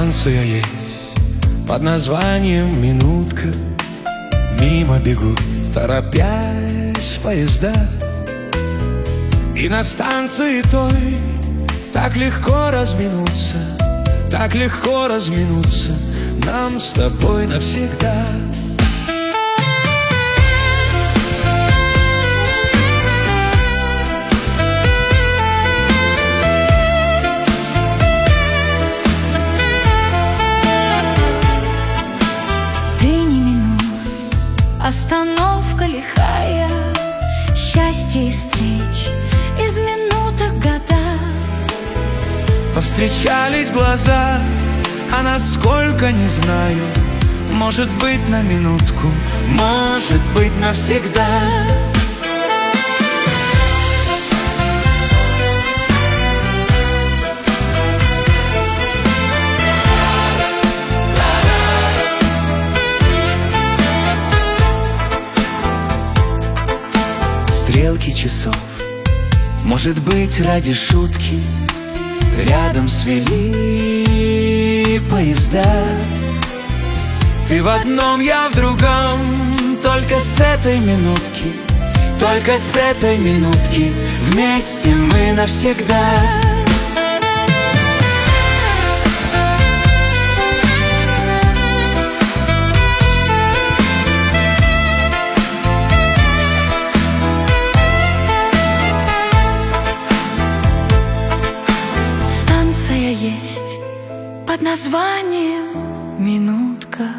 станция есть под названием «Минутка». Мимо бегут, торопясь, поезда. И на станции той так легко разминуться, так легко разминуться нам с тобой навсегда. Остановка лихая, счастье и встреч, из минуток года. Повстречались глаза, а насколько не знаю. Может быть, на минутку, может быть, навсегда. Стрелки часов, может быть, ради шутки, рядом свели поезда. Ты в одном, я в другом, только с этой минутки, только с этой минутки вместе мы навсегда. Есть под названием «Минутка».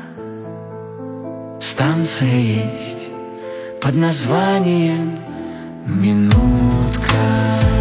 Станция есть под названием «Минутка».